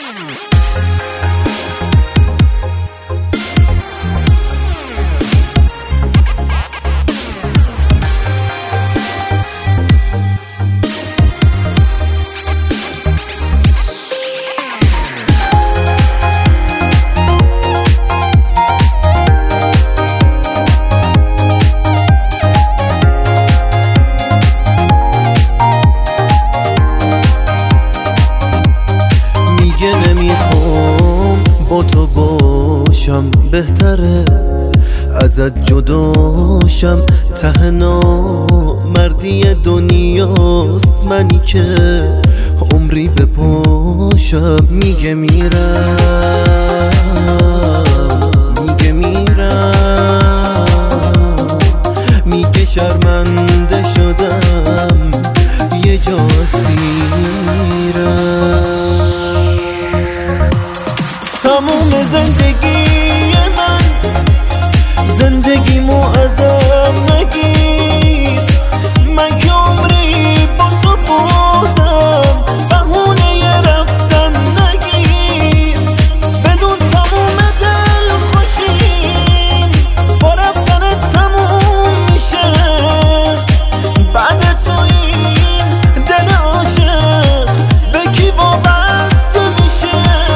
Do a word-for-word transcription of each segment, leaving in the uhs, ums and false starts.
با تو باشم بهتره ازت جداشم، ته نامردی دنیاست منی که عمری بپاشم. میگه میرم میگه میرم میگه شرمنده شدم یه جا اسیرم. تموم زندگی من زندگیمو ازم نگیر، من که عمری با تو بودم بهونه ی رفتن نگیر. بدون تموم دل خوشیم با رفتن تموم میشه، بعد تو این دل عاشق به کی وابسته میشه.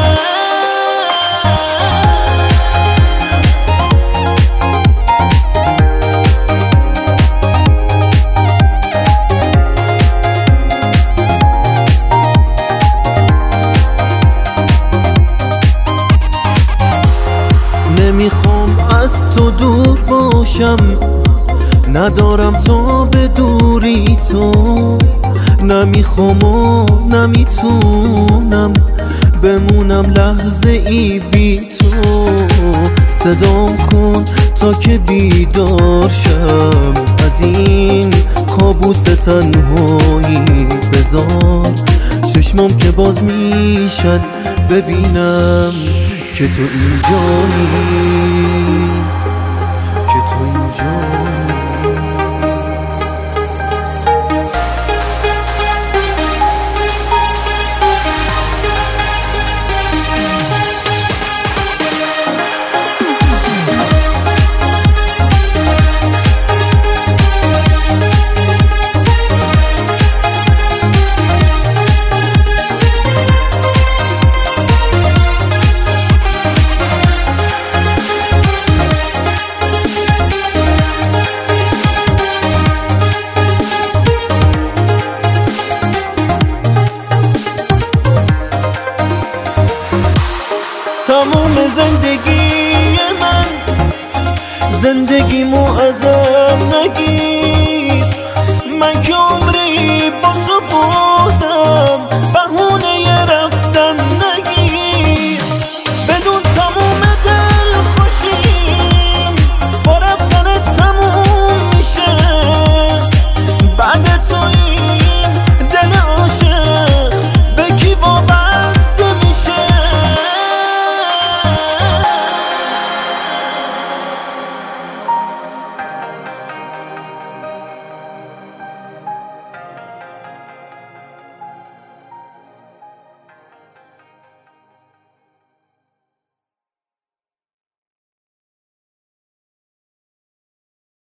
نمیخوام از تو دور باشم، ندارم تا به دوری تو، نمیخوام و نمیتونم بمونم لحظه ای بی تو. صدام کن تا که بیدار شم از این کابوس تنهایی، بذار چشمام که باز میشن ببینم که تو اینجایی، که تو اینجایی. تموم زندگی من زندگیمو ازم نگیر،